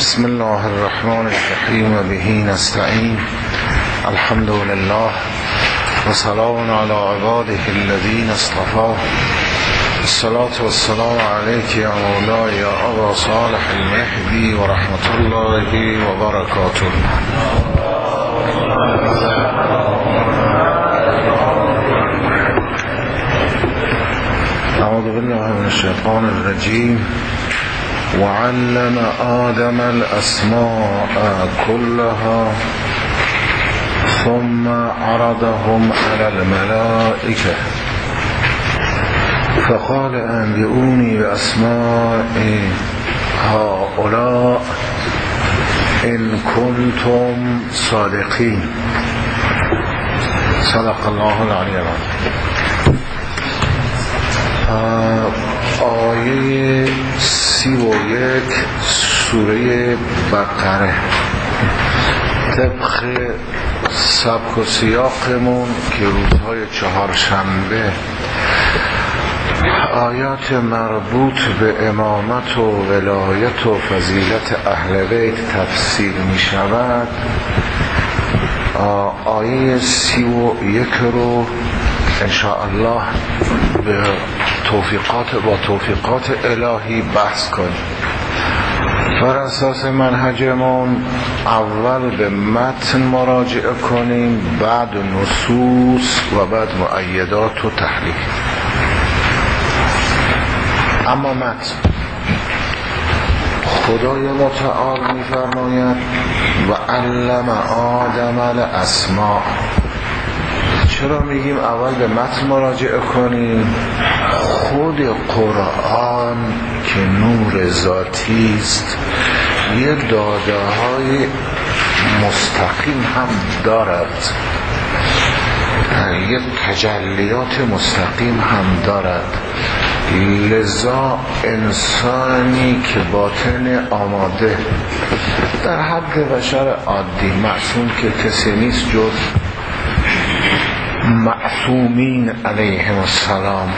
بسم الله الرحمن الرحیم و به نستعین. الحمد لله و سلام علی عباده الذین اصطفى. الصلاة والسلام علیک یا مولاي یا ابا صالح المهدی و رحمت الله و برکاته. اعوذ بالله من الشیطان الرجیم. وعلم آدم الأسماء كلها ثم عرضهم على الملائكة فقال أنبئوني بأسماء هؤلاء إن كنتم صادقين. صدق الله العلی العظیم. آیه 31 سوره بقره. طبق سبک و سیاقمون که روزهای چهارشنبه آیات مربوط به امامت و ولایت و فضیلت اهل بیت تفسیر می شود، آیه 31 رو انشاءالله با توفیقات الهی بحث کنیم. بر اساس منهجمون اول به متن مراجعه کنیم، بعد نصوص و بعد مؤیدات و تحلیل. اما متن خدای متعال می‌فرماید و علم آدم الاسماء. چرا میگیم اول به متن مراجعه کنیم؟ خود قرآن که نور ذاتی است یه داده های مستقیم هم دارد، یه تجلیات مستقیم هم دارد. لذا انسانی که باطن آماده در حد بشر عادی معصوم که کسی نیست جز معصومین علیهم السلام،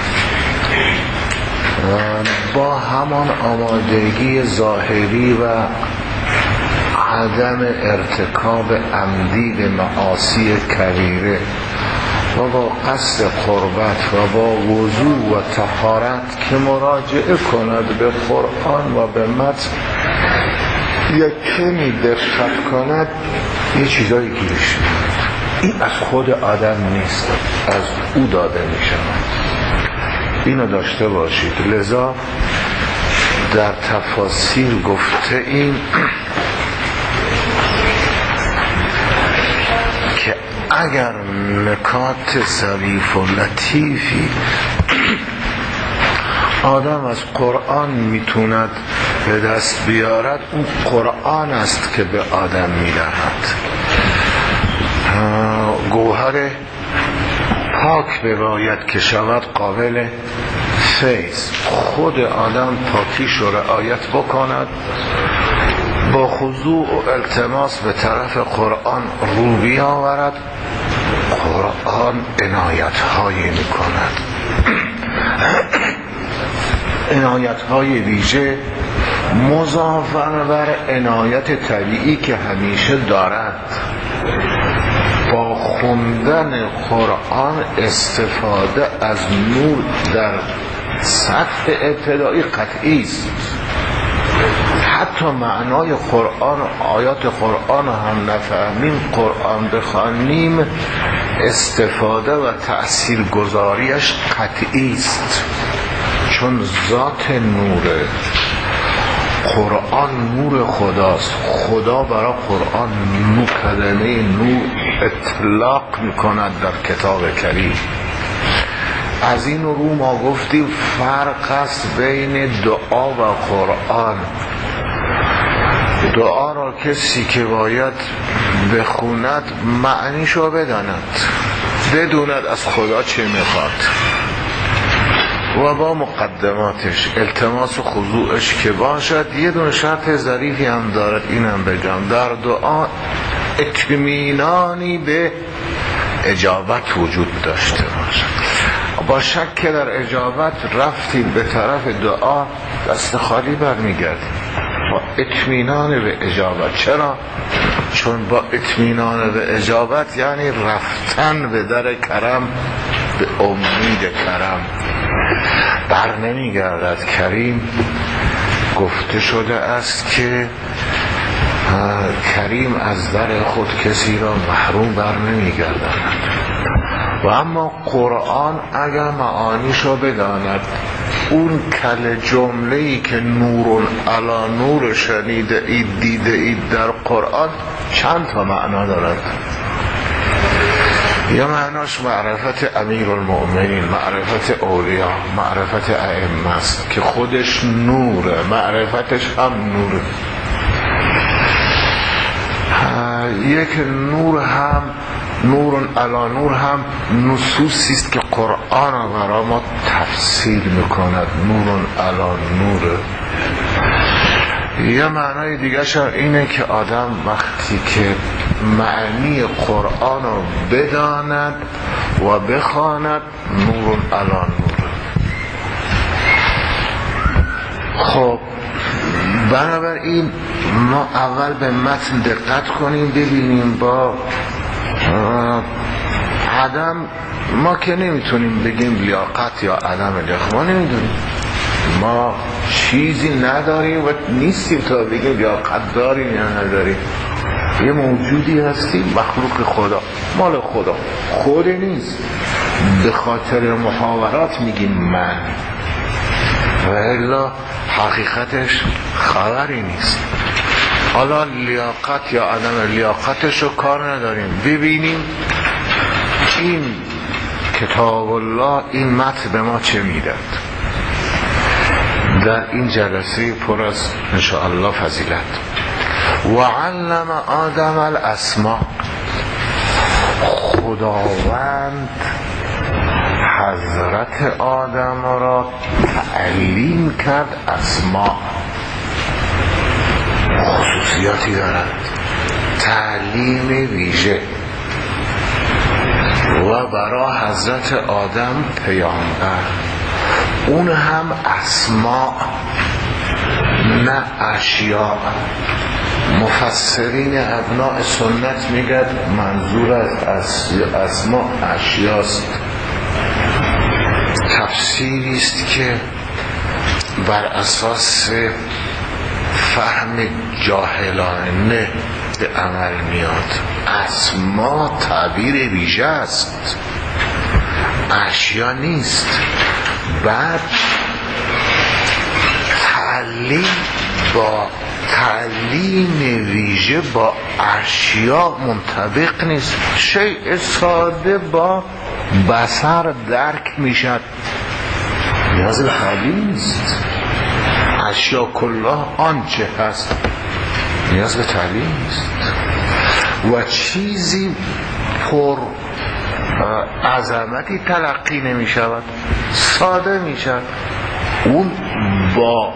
با همان آمادگی ظاهری و عدم ارتکاب عمدی به معاصی کبیره و با قصد قربت و با وضو و طهارت که مراجعه کند به قرآن و به متن، یک کمی دقت کند، یه چیزایی گیرش میاد. این از خود آدم نیست، از او داده می شود. اینو داشته باشید. لذا در تفاسیر گفته این که اگر نکات ظریف و لطیفی آدم از قرآن میتوند به دست بیارد، اون قرآن است که به آدم میدهد. گوهر پاک بباید که شود قابل فیض. خود آدم پاکیش رو رعایت بکند، با خضوع و التماس به طرف قرآن رو بیاورد، قرآن عنایت هایی می کند، عنایت های ویژه مضافاً بر عنایت طبیعی که همیشه دارد. با خوندن قرآن استفاده از نور در سطح ابتدایی قطعی است. حتی معنای قرآن، آیات قرآن هم نفهمیم، قرآن بخوانیم، استفاده و تأثیر گذاریش قطعی است، چون ذات نوره. قرآن نور خداست. خدا برای قرآن نور کلمه نور اطلاق میکند در کتاب کریم. از این رو ما گفتیم فرق است بین دعا و قرآن. دعا را کسی که باید بخوند معنیشو بدوند از خدا چه میخواد و با مقدماتش، التماس و خضوعش که باشد. یه دونه شرط ظریفی هم دارد، اینم بگم، در دعا اطمینانی به اجابت وجود داشته باشد. با شک در اجابت رفتیم به طرف دعا، دست خالی برمیگردیم. با اطمینان به اجابت. چرا؟ چون با اطمینان به اجابت یعنی رفتن به در کرم، به امید کرم. بر نمیگردد کریم. گفته شده است که کریم از در خود کسی را محروم بر نمیگردد. و اما قرآن اگر معانیشو بداند، اون کل جمله‌ای که نور علی نور شنیده اید دیده اید در قرآن چند تا معنا دارد. یا معناش معرفت امیر المؤمنین، معرفت اولیاء، معرفت ائمه است که خودش نوره، معرفتش هم نوره. یک نور هم، نور علی نور هم نصوصی است که قرآن را برای ما تفسیر میکند. نور علی نور. یه معنای دیگه شد اینه که آدم وقتی که معنی قرآن را بداند و بخواند، نور علی نور. خب بنابراین ما اول به متن دقت کنیم، ببینیم با عدم ما که نمیتونیم بگیم لیاقت یا عدم لیاقت، ما نمیدونیم، ما چیزی نداریم و نیستیم تا بگیم لیاقت داریم یا نداریم. یه موجودی هستیم، مخلوق خدا، مال خدا، خود نیست. به خاطر محاورات میگیم من، و الا حقیقتش خبری نیست. حالا لیاقت یا عدم لیاقتش رو کار نداریم، ببینیم این کتاب الله این متن به ما چه میداد. در این جلسه پر از انشاءالله فضیلت. و علم آدم الاسماء، خداوند حضرت آدم را تعلیم کرد اسماء. خصوصیاتی دارد، تعلیم ویژه. و برای حضرت آدم پیامبر، اون هم اسماء نه اشیاء. مفسرین ابناء سنت میگد منظور از اسماء اشیاست. تفسیری است که بر اساس فهم جاهلانه به عمل میاد. اسماء تعبیر ویژه است، اشیا نیست. بعد تعلیم ویژه با اشیا منطبق نیست. شیء ساده با بصر درک میشد، نیاز به تعلیم نیست. اشیا کلها آنچه هست نیاز به تعلیم نیست. و چیزی پر عظمتی تلقی نمی شود، ساده می شود. اون با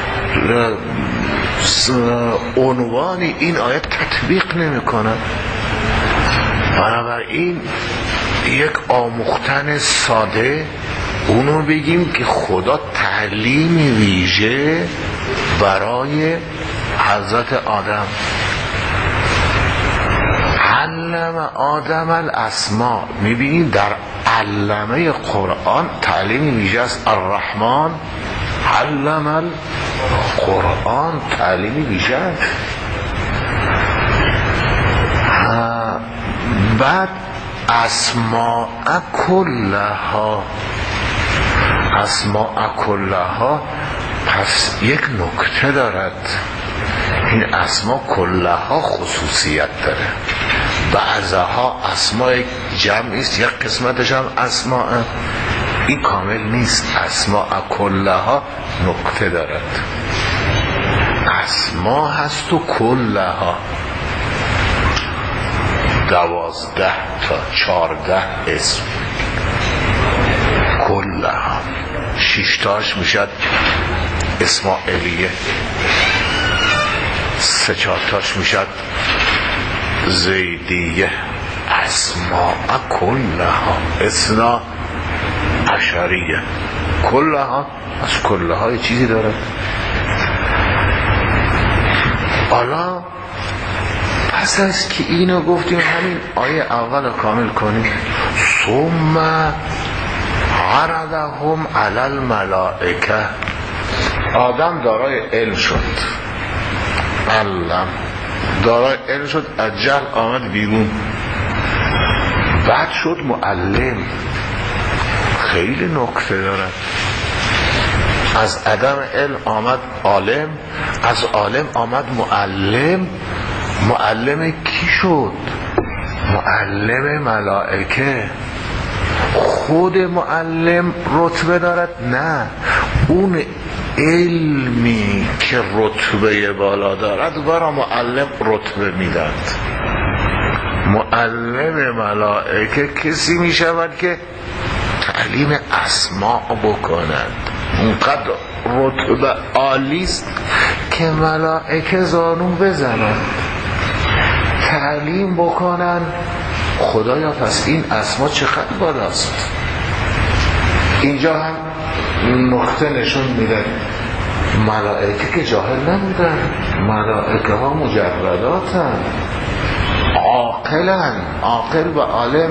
عنوان این آیت تطبیق نمی کند. بنابراین یک آموختن ساده اونو بگیم که خدا تعلیم ویژه برای حضرت آدم. علم آدم الاسماء. میبینید در علمه قرآن تعلیم ویژه است. الرحمن علم القرآن، تعلیم ویژه است. بعد اسماء کلها، اسماء کلها پس یک نکته دارد. این اسماء کلها خصوصیت داره. بعضها اسماء جمعی است، یک قسمتش هم اسماء، این کامل نیست. اسماء کلها نکته دارد. اسماء هست و کلها 12 تا 14 اسم، کلها 6 تاش میشد اسماعیلیه، 3-4 تاش میشد زیدیه. اسماء کلها 12 کلها، از کلها یه چیزی داره. حالا پس از که اینو گفتیم همین آیه اول کامل کنیم. ثم عرضهم علی الملائکه. آدم دارای علم شد، علم دارای علم شد، از جهل آمد بیرون، بعد شد معلم. خیلی نکته دارد. از عدم علم آمد عالم، از عالم آمد معلم. معلم کی شد؟ معلم ملائکه. خود معلم رتبه دارد؟ نه، اون علمی که رتبه بالا دارد برای معلم رتبه میداد. معلم ملائکه کسی می شود که تعلیم اسماء بکند. اونقدر رتبه عالیست که ملائکه زانو بزنند تعلیم بکنن. خدایا پس این اسما چقدر بالاست. اینجا هم نقطه نشون میده ملائکه که جاهل نبودن، ملائکه ها مجرداتن، عاقلن. عاقل و عالم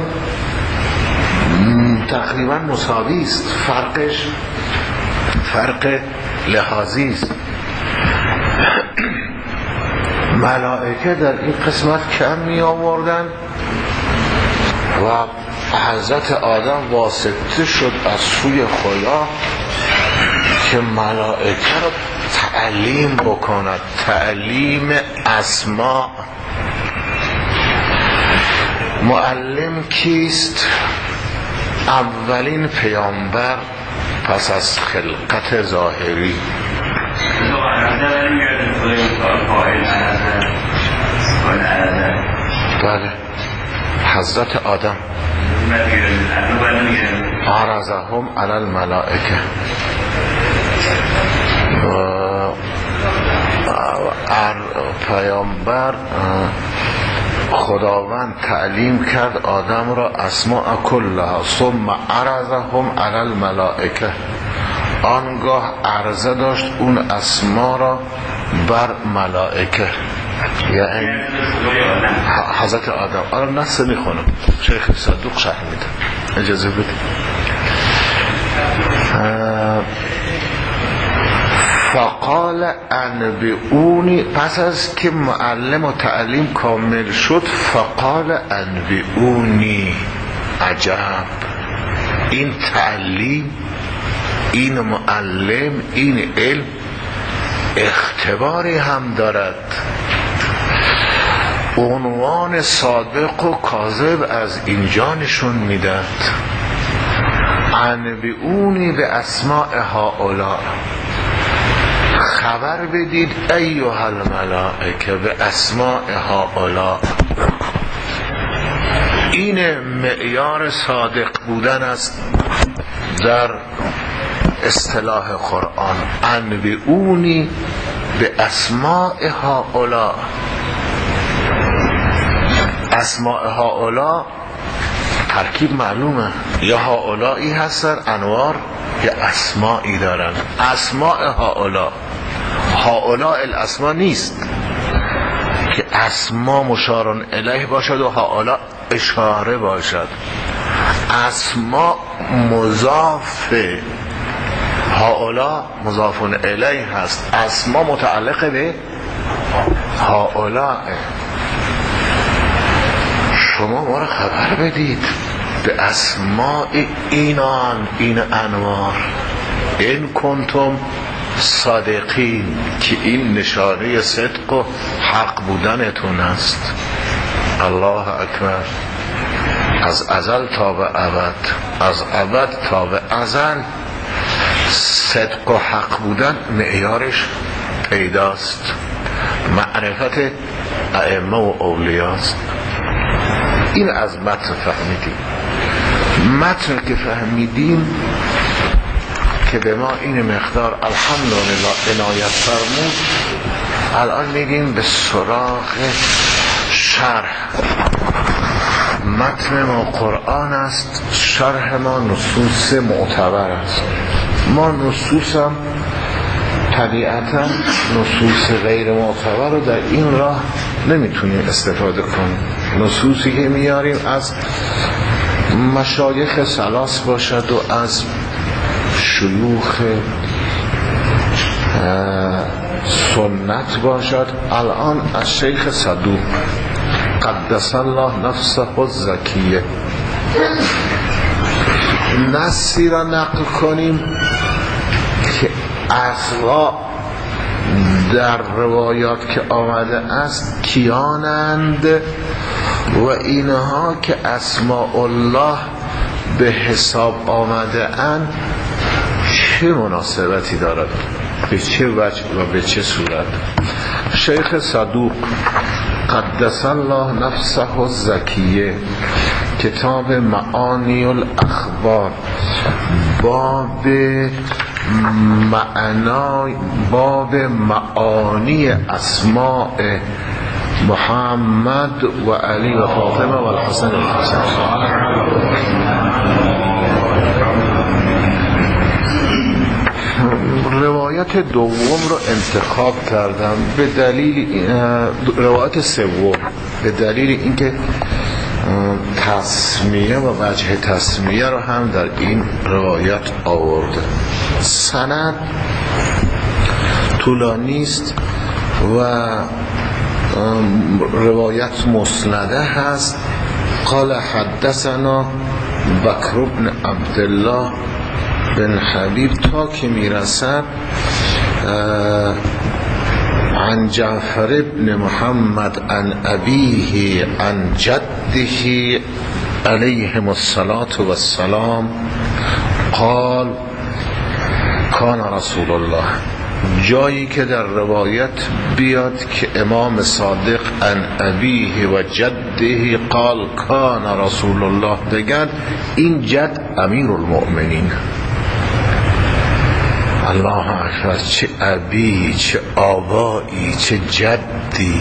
تقریبا مساوی است، فرقش فرق لحاظی است. ملائکه در این قسمت کم می آوردن و حضرت آدم واسطه شد از سوی خدا که ملائکه رو تعلیم بکند، تعلیم اسماء. معلم کیست؟ اولین پیامبر پس از خلقت ظاهری. بله، حضرت آدم عرضهم علی الملائکه. پیامبر خداوند تعلیم کرد آدم را اسماء کلها، ثم عرضهم علی الملائکه. آنگاه عرضه داشت اون اسما را بر ملائکه، یعنی حضرت آدم. آره نص میخونم، شیخ صدوق شرح میده، اجازه بده. فقال انبئونی. پس از که معلم و تعلیم کامل شد، فقال انبئونی. عجب، این تعلیم، این معلم، این علم اختباری هم دارد. عنوان صادق و کاذب از اینجا نشون میداد. انبئونی به اسماء هؤلاء. خبر بدید ایها الملائکه به اسماء هؤلاء. این معیار صادق بودن است در اصطلاح قرآن. انبئونی به اسماء هؤلاء. اسماء هؤلاء ترکیب معلومه، یا هؤلائی هستن انوار، یا اسمائی دارن. اسماء هؤلاء، هؤلاء الاسماء نیست که اسما مشارون الیه باشد و هؤلاء اشاره باشد. اسما مضافه، هؤلاء مضافون الیه هست. اسما متعلق به هؤلاء. شما ما را خبر بدید به اسماء اینان، این انوار، این کنتم صادقین، که این نشانه صدق و حق بودنتون است. الله اکبر. از ازل تا به ابد، از ابد تا به ازل صدق و حق بودن معیارش پیداست. معرفت ائمه و اولیاست. این از متن فهمیدیم. متن که فهمیدیم که به ما این مقدار الحمدلله عنایت فرمود، الان میگیم به سراغ شرح. متن ما قرآن است، شرح ما نصوص معتبر است. ما نصوصم طبیعتا نصوص غیر معتبر رو در این راه نمیتونیم استفاده کنیم. نصوصی که میاریم از مشایخ ثلاث باشد و از شیوخ سنت باشد. الان از شیخ صدوق قدس الله نفسه الزکیه نصی را نقل کنیم که اصلا در روایات که آمده است کیانند و اینها که اسماء الله به حساب آمده اند چه مناسبتی دارد، به چه وجه و به چه صورت. شیخ صدوق قدس الله نفسه الزکیه کتاب معانی الاخبار باب معانی اسماء محمد و علی و فاطمه و الحسن و الحسن. روایت دوم رو انتخاب کردم به دلیل روایت سوم به دلیل اینکه تسمیه و وجه تسمیه رو هم در این روایت آورده. سند طولانی است و روایت مسنده هست. قال حدثنا بکر بن عبدالله بن حبیب تا که میرسد عن جعفر بن محمد عن ابیه عن جده علیهم الصلاة والسلام قال کان رسول الله. جایی که در روایت بیاد که امام صادق عن ابیه و جده قال کان رسول الله بگن، این جد امیر المؤمنین. الله اکبر، چه ابی، چه آبایی، چه جدی.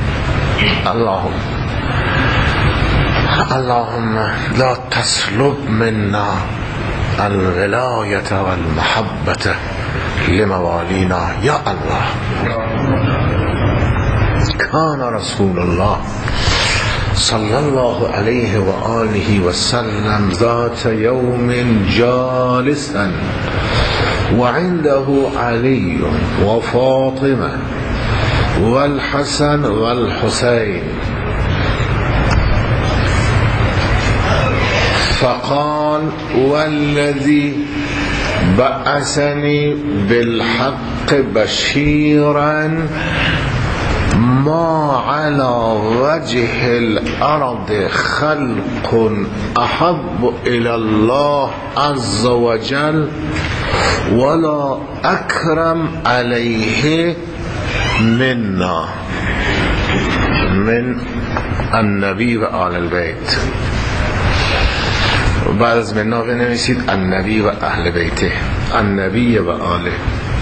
اللهم لا تسلب منا الولایت والمحبت لموالینا یا الله. کان رسول الله صلی الله علیه و آله و سلم ذات یوم جالسا وعنده علی و فاطمه والحسن والحسین فقال والذي بعثني بالحق بشيرا ما على وجه الأرض خلق أحب إلى الله عز وجل ولا أكرم عليه منا من النبي و آل البيت. بعد از منا بنویسید النبی و اهل بیته، النبی و آله.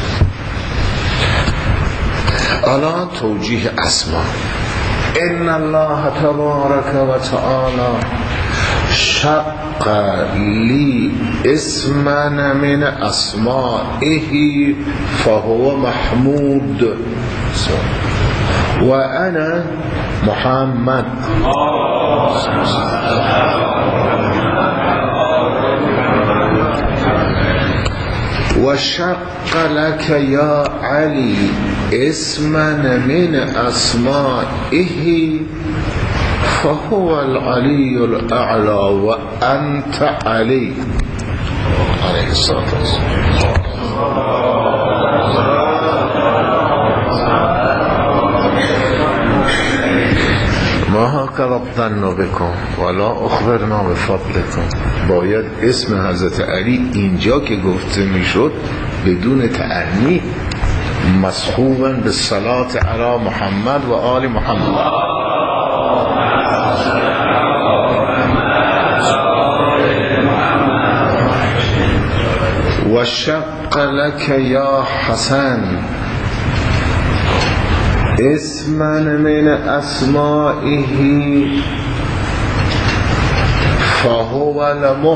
الا توجیه اسما. ان الله تبارک و تعالی شق لی اسما من اسمائه فهو محمود و انا محمد. وشق لك يا علي اسما من أسمائه فهو العلي الأعلى وأنت علي عليه الصلاة والسلام. ما هكذا الظن بكم ولا اخبرنا بفضلكم. باید اسم حضرت علی اینجا که گفته میشد بدون تعنی مصحوبا به صلات علی محمد و آل محمد. و شق لك یا حسن اسما من اسمائه فهو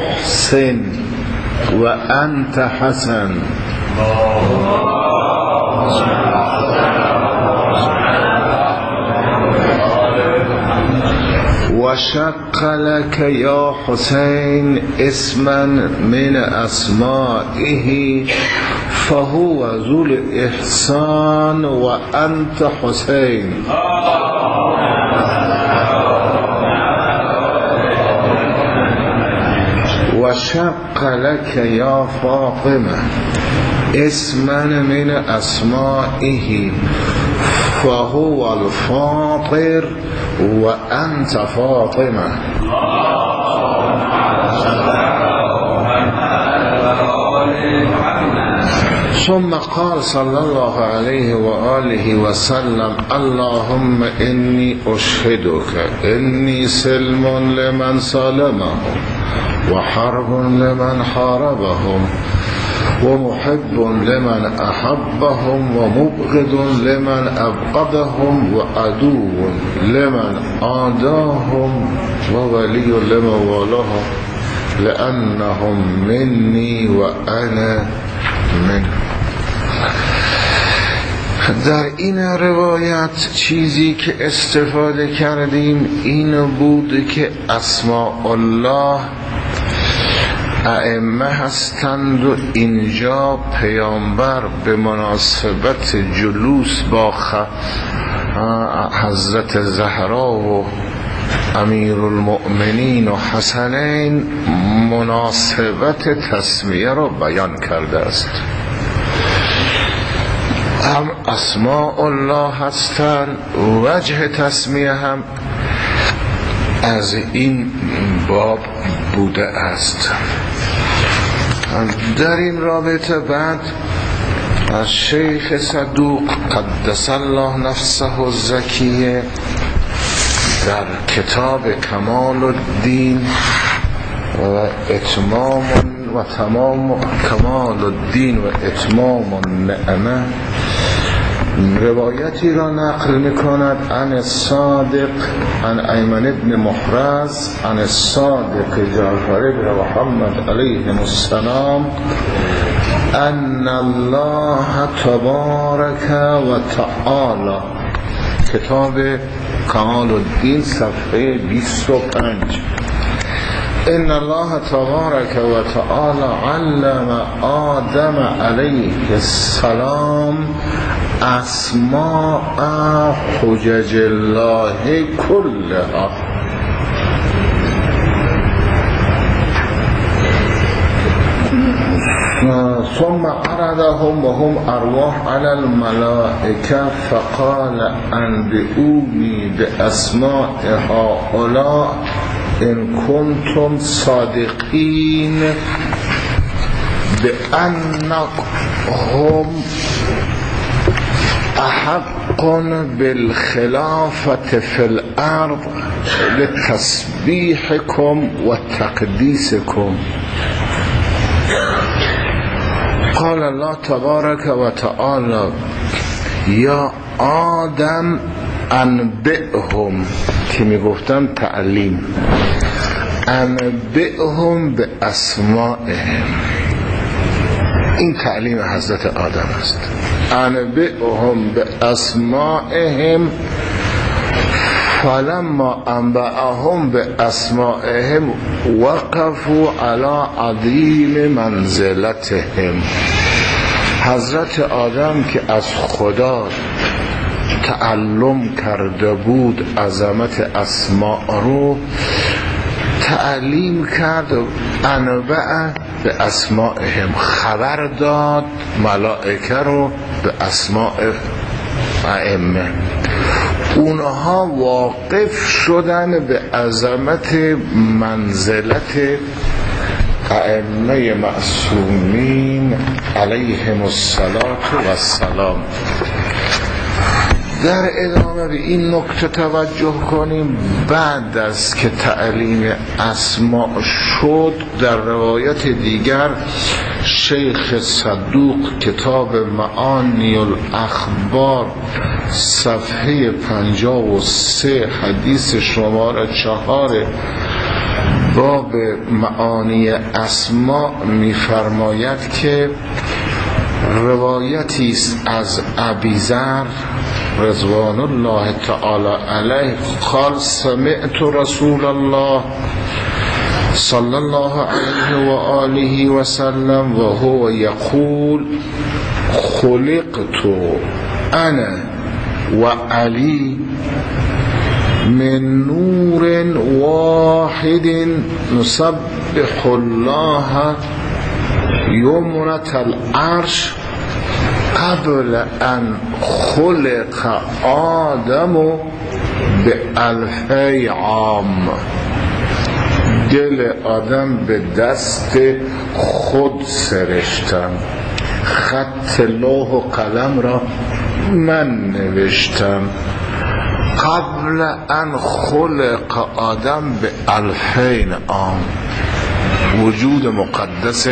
المحسن و انت حسن. وشق لك يا حسين اسما من أسمائه فهو ذو الإحسان وأنت حسين. وشق لك يا فاطمة اسما من أسمائه فهو الفاطر وأنت فاطمة. ثم قال صلى الله عليه وآله وسلم اللهم إني أشهدك إني سلم لمن سالمهم وحرب لمن حاربهم ومحب لمن أحبهم ومبغض لمن أبغضهم وعدو لمن عاداهم وولي لمن والاهم لأنهم مني وأنا من. در این روایت چیزی که استفاده کردیم این بود که اسماء الله ائمه هستند و اینجا پیامبر به مناسبت جلوس با حضرت زهرا و امیرالمؤمنین و حسنین مناسبت تسمیه را بیان کرده است. هم اسماء الله هستند، وجه تسمیه هم از این باب بوده است. در این رابطه بعد از شیخ صدوق قدس الله نفسه الزکیه در کتاب کمال الدین و اتمام و تمام کمال الدین و اتمام النعمه روایتی را نقل می‌کند عن الصادق عن ایمن ابن محرز عن الصادق جعفر ابن محمد علیه السلام ان الله تبارک و تعالی، کتاب کمال الدین صفحه 25. ان الله تبارک و تعالی علم آدم علیه السلام اسماء حجج الله كلها ثم عرضهم وهم ارواح على الملائكه فقال انبئوني باسماء هؤلاء ان كنتم صادقين بانهم احق بالخلافة في الارض لتسبيحكم وتقديسكم. قال الله تبارك وتعالى یا آدم انبئهم، که میگفتن تعلیم، انبئهم به اسمائهم، این تعلیم حضرت آدم است. انبئهم به اسمائهم فلما انبئهم به اسمائهم وقفوا على عظیم منزلتهم. حضرت آدم که از خدا تعلم کرده بود عظمت اسماء رو تعلیم کرد، انبأ به اسمائهم، خبر داد ملائکه رو به اسماء ائمه. اونها واقف شدن به عظمت منزلت ائمه معصومین علیهم السلام. در ادامه به این نکته توجه کنیم. بعد از که تعلیم اسماء شد، در روایت دیگر شیخ صدوق کتاب معانی الاخبار صفحه 53 حدیث شماره 4 باب معانی اسماء می‌فرماید که روایتی است از ابی ذر رضوان الله تعالی علیه قال سمعت رسول الله صلی الله علیه و آله و سلم و هو یقول خلقت انا و علی من نور واحد نسبح الله یمنة العرش قبل ان خلق آدم ب1000 عام. دل آدم به دست خود سرشتم، خط لوح و قلم را من نوشتم قبل ان خلق آدم ب2000 عام. وجود مقدس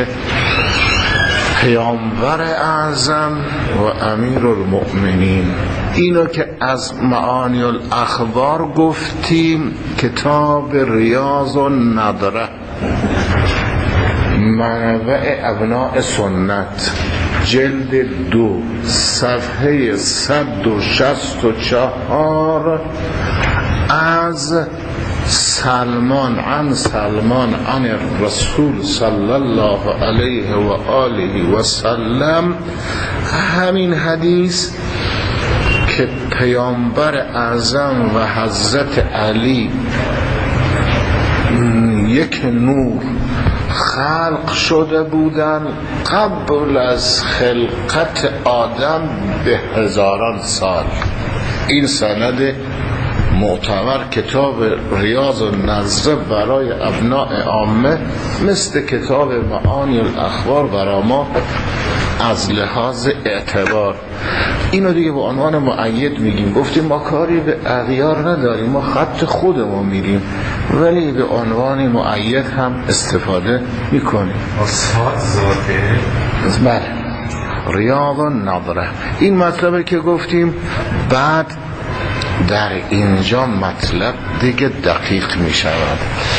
پیامبر اعظم و امیر المؤمنین. اینو که از معانی الاخبار گفتیم، کتاب ریاض النضره منبع ابناء سنت جلد 2 صفحه 164 از سلمان عن الرسول صلی الله علیه و آله و سلم. همین حدیث که پیامبر اعظم و حضرت علی یک نور خلق شده بودن قبل از خلقت آدم به 1000 سال. این سند معتبر کتاب ریاض النضره برای ابناء عامه مثل کتاب معانی الاخبار برای ما از لحاظ اعتبار. اینو دیگه به عنوان مؤید میگیم. گفتیم ما کاری به اغیار نداریم، ما خط خودمون میریم، ولی به عنوان مؤید هم استفاده میکنیم. اصحاب ذاته بله ریاض النضره. این مطلبه که گفتیم. بعد در اینجا مطلب دیگه دقیق می شود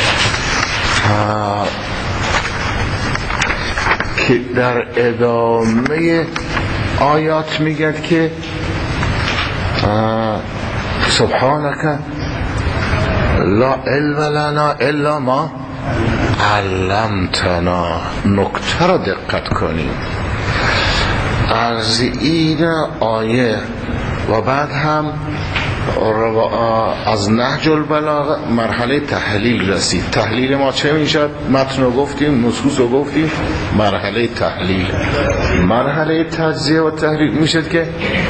که در ادامه آیات میگه که سبحانك لا علم لنا الا ما علمتنا. نکته رو دقت کنیم. از این آیه و بعد هم از نهج البلاغه مرحله تحلیل رسید. تحلیل ما چه میشد؟ متن رو گفتیم، نصوص رو گفتیم، مرحله تحلیل. مرحله تجزیه و تحلیل میشد که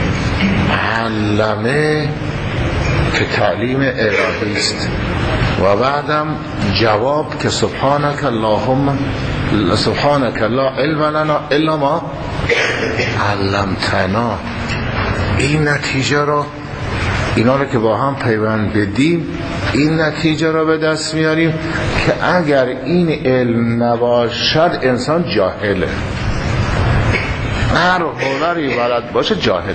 علمه که تعلیم الهی است و بعدم جواب که سبحانك اللهم سبحانك لا علم لنا الا ما علمتنا. این نتیجه رو، اینا رو که با هم پیوند بدیم، این نتیجه رو به دست میاریم که اگر این علم نباشد انسان جاهله. هر هنری بلد باشه جاهله.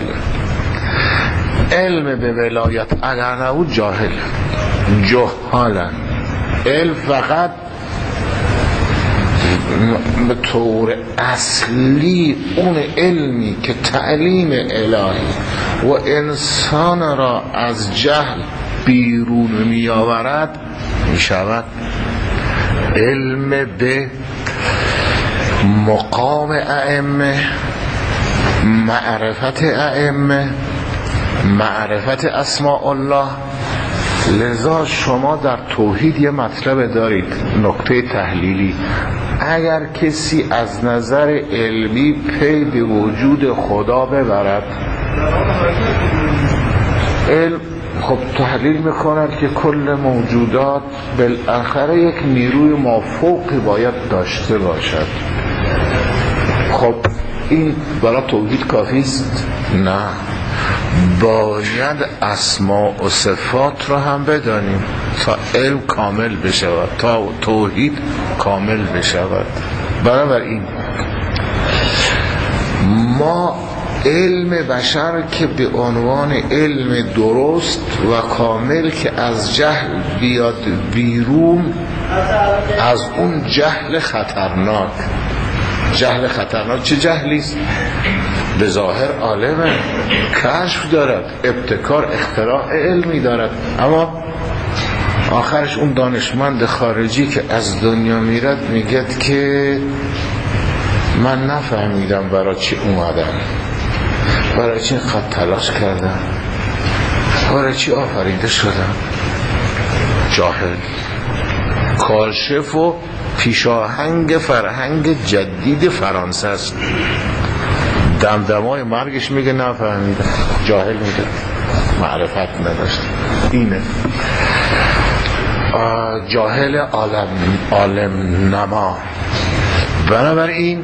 علم به ولایت اگر نبود جاهل، جهاله. علم فقط به طور اصلی اون علمی که تعلیم الهی و انسان را از جهل بیرون می آورد می شود علم به مقام ائمه، معرفت ائمه، معرفت اسماء الله. لذا شما در توحید یه مطلب دارید، نکته تحلیلی. اگر کسی از نظر علمی پی به وجود خدا ببرد، علم خب تحلیل میکند که کل موجودات بالاخره یک نیروی مافوقی باید داشته باشد. خب این برای توحید کافی است؟ نه، باید اسماء و صفات را هم بدانیم تا علم کامل بشود، تا توحید کامل بشود. بنابراین ما علم بشر که به عنوان علم درست و کامل که از جهل بیاد بیرون، از اون جهل خطرناک، جهل خطرناک. چه جهلیست؟ به ظاهر عالمه، کشف دارد، ابتکار اختراع علمی دارد، اما آخرش اون دانشمند خارجی که از دنیا میرد میگد که من نفهمیدم برای چی اومدم، برای چی خط تلاش کردم، برای چی آفریده شدم. جاهل. کاشف و پیشاهنگ فرهنگ جدید فرانسه است. دمدمای مرگش میگه نفهمیدم. جاهل میگه معرفت نداشت. اینه جاهل عالم نما. بنابراین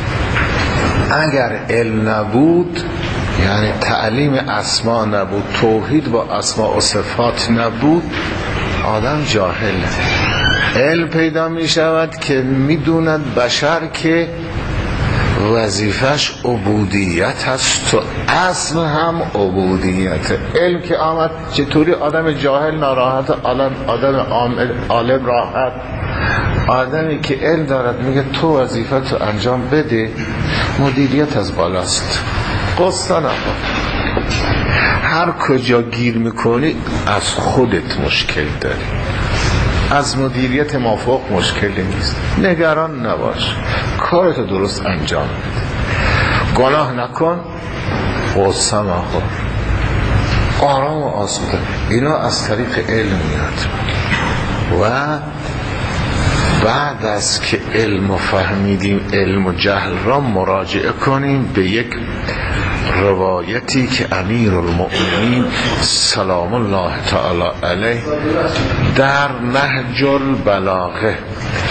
اگر علم نبود، یعنی تعلیم اسما نبود، توحید با اسما و صفات نبود، آدم جاهل. علم پیدا می شود که می دوند بشر که وظیفش عبودیت هست و اصل هم عبودیت. علم که آمد چطوری آدم جاهل ناراحت، آدم عالم راحت. آدمی که علم دارد میگه تو وظیفت رو انجام بده، مدیریت از بالاست، قصه نخور. هر کجا گیر میکنی از خودت مشکل داری، از مدیریت مافوق مشکلی نیست. نگران نباش، کارتو درست انجام بده، گناه نکن، قصه نخور، آرام و آسوده. اینا از طریق علم میاد. و بعد از که علم فهمیدیم، علم و جهل را مراجعه کنیم به یک روایتی که امیر المؤمنین سلام الله تعالی علیه در نهج البلاغه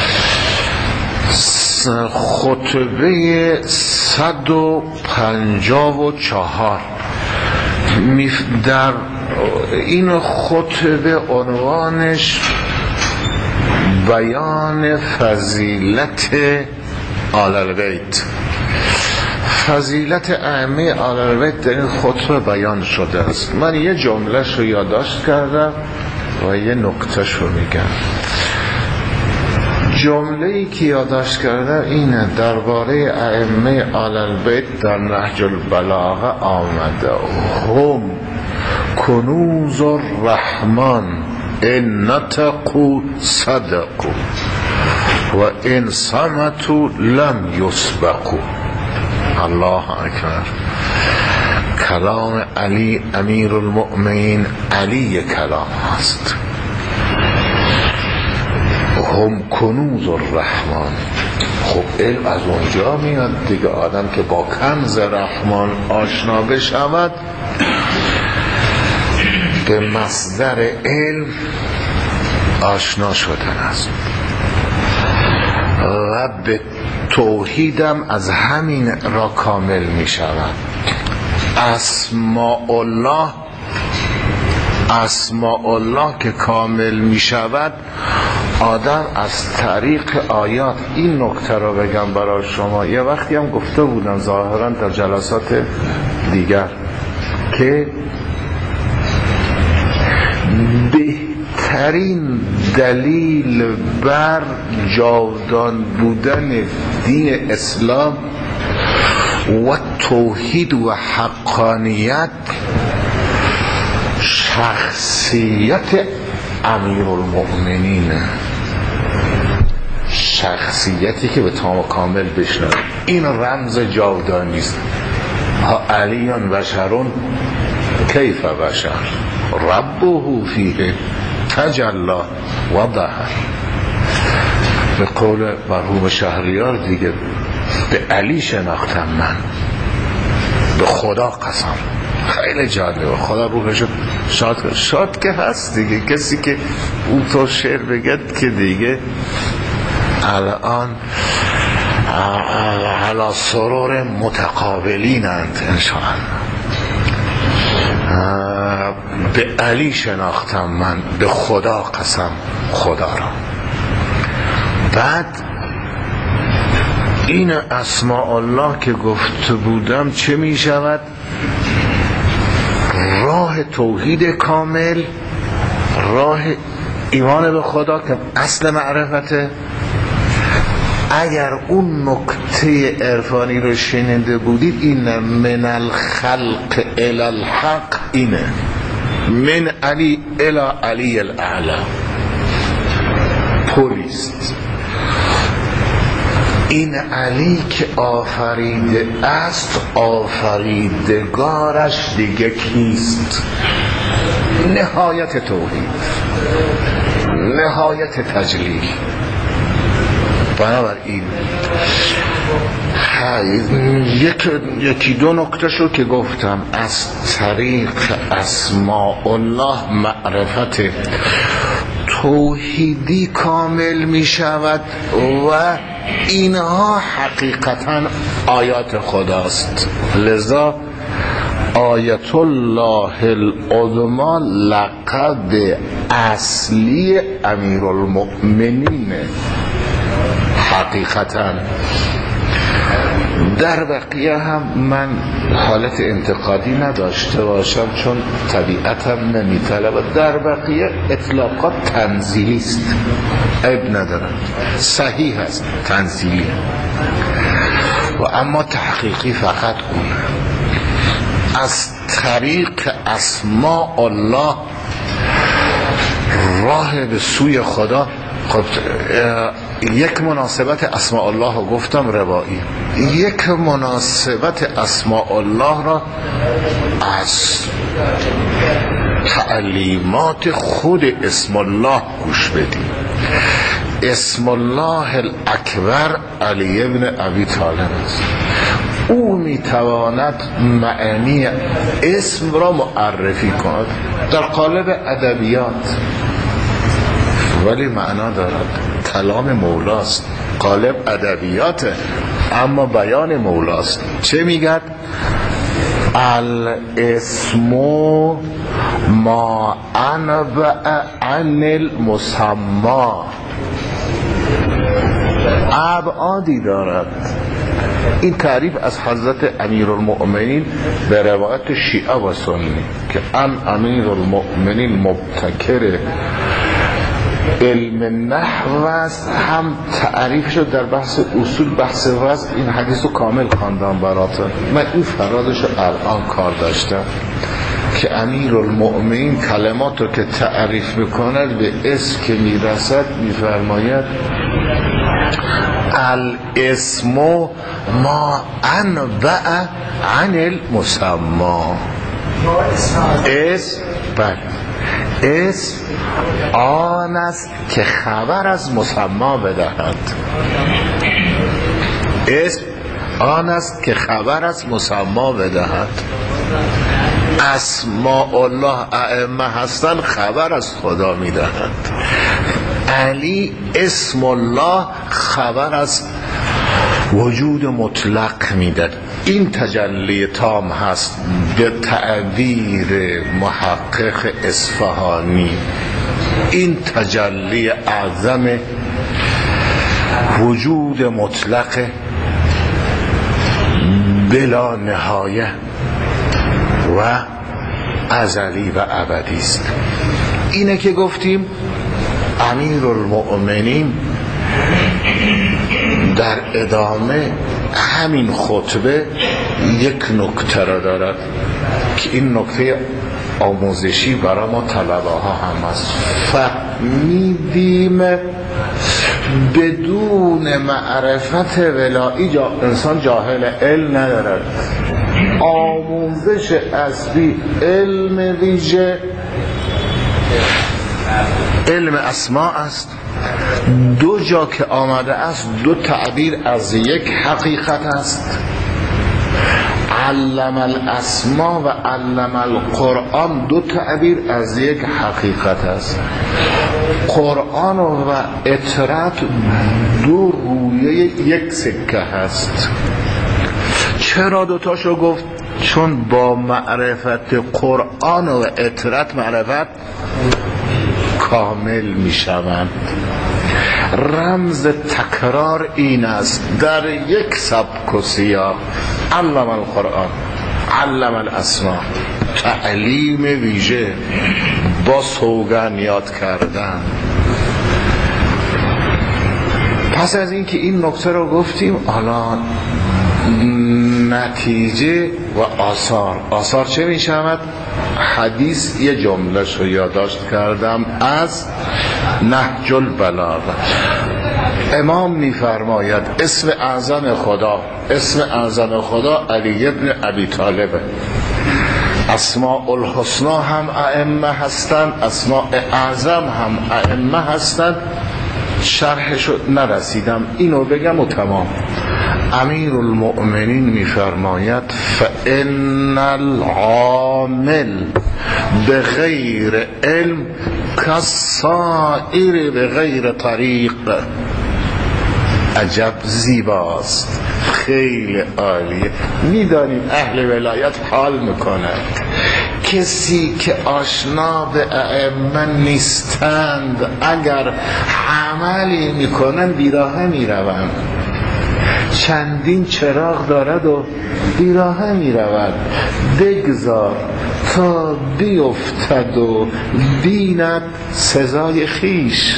خطبه 154 در این خطبه عنوانش بیان فضیلت آل البیت، فضیلت ائمه آل البیت در این خطبه بیان شده است. من یه جمله‌ش رو یادداشت کردم و یه نکته‌ش رو میگم. جمله‌ای که یادداشت کردم اینه: درباره ائمه آل البیت در نهج البلاغه آمده هم کنوز الرحمن ان نطقوا صدقوا و ان صمتوا لم یسبقوا. الله اکبر. کلام علی امیر المؤمنین، علی کلام هست. هم کنوز الرحمن. خب علم از اونجا میاد دیگه. آدم که با کنز رحمان آشنا بشود، به مصدر علم آشنا شدن است و به توحیدم از همین را کامل می شود. اسماء الله که کامل می شود، آدم از طریق آیات. این نکته را بگم برای شما، یه وقتی هم گفته بودم ظاهرا در جلسات دیگر که بهترین دلیل بر جاودان بودن دین اسلام و توحید و حقانیت شخصیت امیر المؤمنین، شخصیتی که به تمام کامل بشنوه. این رمز جاودانی است. علیان بشرون کیف بشر ربه فیه تجلا و ظهر. به قول مرحوم شهریار دیگه، به علی شناختم من، به خدا قسم. خیلی جالبه. خدا روحشو شاد کرد. شاد که هست دیگه. کسی که اون تو شعر بگد که دیگه الان علی سرور متقابلینند انشاءالله. به علی شناختم من، به خدا قسم، خدا را. بعد این اسماء الله که گفته بودم چه می شود؟ راه توحید کامل، راه ایمان به خدا که اصل معرفته، اگر اون نکته عرفانی رو شنیده بودید، این من الخلق الی الحق، اینه من علی الی علی الاعلی، پلیست. این علی که آفریده است، آفریدگارش دیگه کیست؟ نهایت توحید، نهایت تجلیل. بنابراین یکی دو نکته شو که گفتم، از طریق اسماء الله معرفت توحیدی کامل می شود و اینها حقیقتا آیات خداست. لذا آیت الله العظمی لقب اصلی امیرالمؤمنین حقیقتا. در بقیه هم من حالت انتقادی نداشته باشم چون طبیعتم نمیطلبه. در بقیه اطلاقات تنزیلی است، عیب ندارم، صحیح است تنزیلی، و اما تحقیقی فقط اون. از طریق اسماء الله راه به سوی خدا. خب یک مناسبت اسماء الله رو گفتم روایی، یک مناسبت اسماء الله را از تعلیمات خود اسم الله گوش بدیم. اسم الله الاکبر علی ابن ابی طالب است. او میتواند معنی اسم را معرفی کند در قالب ادبیات، ولی معنا دارد. کلام مولاست، قالب ادبیاته، اما بیان مولاست. چه میگد؟ الاسم ما انبع عن المسمى، ابعادی دارد. این تعریف از حضرت امیرالمؤمنین به روایت شیعه و سنی که امیرالمؤمنین مبتکر علم نحو است، هم تعریف شد در بحث اصول، بحث وضع. این حدیث رو کامل خواندم براتون. من این فرادش رو الان کار داشتم که امیرالمؤمنین کلمات رو که تعریف میکند به اسم که میرسد میفرماید الاسم ما انبع عن المسمى. اسم بله، اسم آن است که خبر از مسما بدهد. اسم آن است که خبر از مسما بدهد. اسماء الله ائمه هستن، خبر از خدا میدهند. علی اسم الله خبر از وجود مطلق میدهد. این تجلی تام هست به تعبیر محقق اصفهانی. این تجلی اعظم وجود مطلق بلا نهایه و ازلی و ابدی است. اینه که گفتیم امیرالمؤمنین در ادامه همین خطبه یک نکته را دارد که این نکته آموزشی برای ما طلبه ها هم است. فهمیدیم بدون معرفت ولایی انسان جاهل علم ندارد. آموزش اصلی علم ویژه علم اسماء است. دو جا که آمده است دو تعبیر از یک حقیقت است. علم الاسماء و علم القرآن، دو تعبیر از یک حقیقت است. قرآن و اطرت دو رویه یک سکه هست. چرا دوتاشو گفت؟ چون با معرفت قرآن و اطرت معرفت کامل می شوند. رمز تکرار این است در یک سبک و سیاق. علم القرآن، علم الاسماء، تعلیم ویژه با سوگن یاد کردن. پس از اینکه این نکته رو گفتیم، حالا نتیجه و آثار چه می شود؟ حدیث یه جمله رو یادداشت کردم از نهج البلاغه. امام می فرماید اسم اعظم خدا علی ابن ابی طالبه. اسماء الحسنا هم ائمه هستند، اسماء اعظم هم ائمه هستند. شرحشو نرسیدم، اینو بگم و تمام. امیر المؤمنین میفرماید فإن العامل بغیر علم کالسائر بغیر طریق. عجب زیباست، خیلی عالیه. میدانیم اهل ولایت حال میکنند، کسی که آشنا به ائمه نیستند اگر عملی میکنن بیراهه میروند. چندین چراغ دارد و بیراهه میرود. بگذار تا بیفتد و بیند سزای خیش.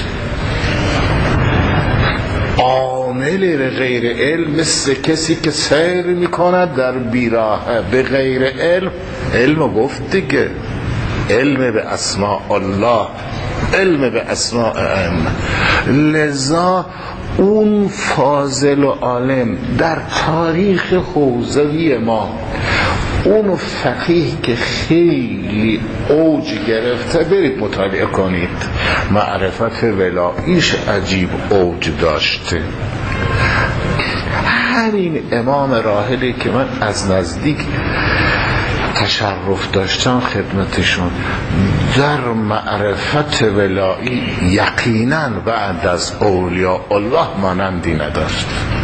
عامل به غیر علم مثل کسی که سیر میکند در بیراهه به غیر علم. علم گفت دیگه، علم به اسماء الله، علم به اسماء ائمه. لذا اون فاضل و عالم در تاریخ حوزوی ما، اون فقیه که خیلی اوج گرفته، برید مطالعه کنید، معرفت ولاییش عجیب اوج داشته. همین امام راحلی که من از نزدیک تشرف داشتم خدمتشون، در معرفت ولایی یقینا بعد از اولیاء الله مانندی نداشت.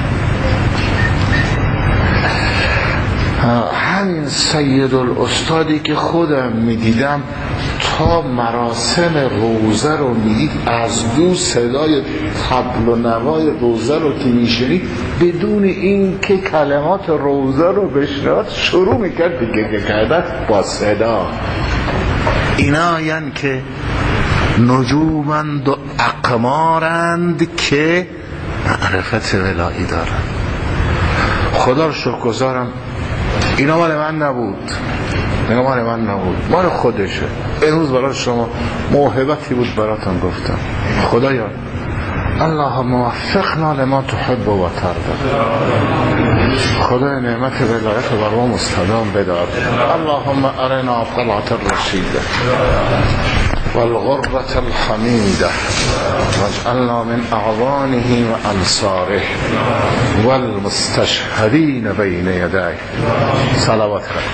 همین سید الاستادی که خودم میدیدم تا مراسم روزه رو میدید، از دو صدای طبل و نوای روزه رو که میشنید بدون این که کلمات روزه رو بشنود شروع میکرد به گریه کردن با صدا. اینا یعنی که نجومند و اقمارند که معرفت ولایی دارن. خدا رو شکرگزارم اینا مال من نبود، مال خودشه. امروز برای شما موهبتی بود براتون گفتم. خدایا اللهم وفقنا لما تحب و ترضى. خدای نعمت ولایت بر ما مستدام بدار. اللهم ارنا طلعت الرشیده والغربة الحمیده واجعلنا من اعوانه و انصاره والمستشهدین بین یدیه. صلوات